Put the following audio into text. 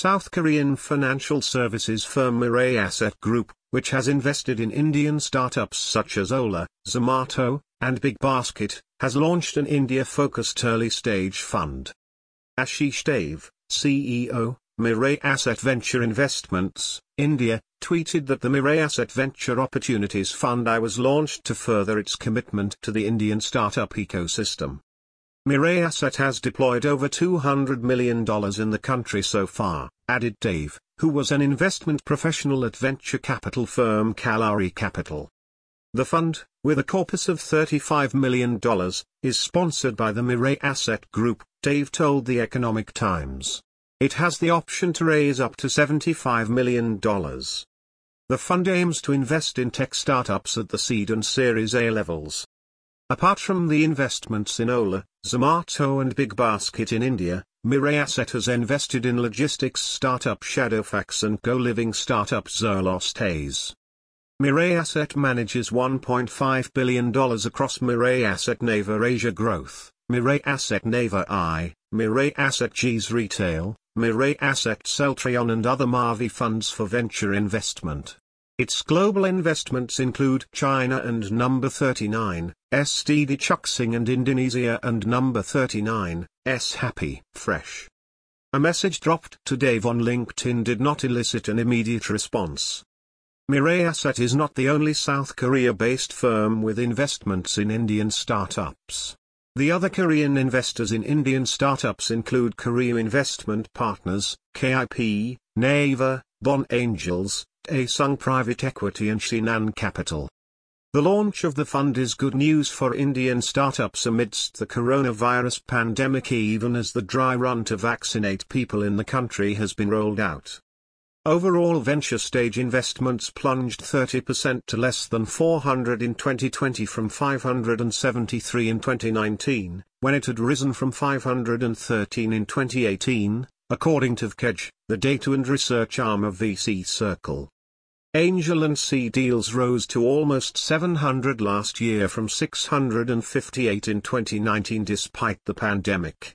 South Korean financial services firm Mirae Asset Group, which has invested in Indian startups such as Ola, Zomato, and BigBasket, has launched an India-focused early-stage fund. Ashish Dave, CEO, Mirae Asset Venture Investments, India, tweeted that the Mirae Asset Venture Opportunities Fund I was launched to further its commitment to the Indian startup ecosystem. Mirae Asset has deployed over $200 million in the country so far, added Dave, who was an investment professional at venture capital firm Kalari Capital. The fund, with a corpus of $35 million, is sponsored by the Mirae Asset Group, Dave told The Economic Times. It has the option to raise up to $75 million. The fund aims to invest in tech startups at the seed and Series A levels. Apart from the investments in Ola, Zomato and BigBasket in India, Mirae Asset has invested in logistics startup Shadowfax and co-living startup Zerlostes. Mirae Asset manages $1.5 billion across Mirae Asset Naver Asia Growth, Mirae Asset Naver I, Mirae Asset G's Retail, Mirae Asset Celtrion and other Mavi funds for venture investment. Its global investments include China and Number 39, STD Chuxing and Indonesia and Number 39, Happy Fresh. A message dropped to Dave on LinkedIn did not elicit an immediate response. Mirae Asset is not the only South Korea-based firm with investments in Indian startups. The other Korean investors in Indian startups include Korea Investment Partners, KIP, Naver, Bond Angels, Daesung Private Equity and Shinhan Capital. The launch of the fund is good news for Indian startups amidst the coronavirus pandemic, even as the dry run to vaccinate people in the country has been rolled out. Overall venture stage investments plunged 30% to less than 400 in 2020 from 573 in 2019, when it had risen from 513 in 2018, according to VCEG, the data and research arm of VC Circle. Angel and seed deals rose to almost 700 last year from 658 in 2019 despite the pandemic.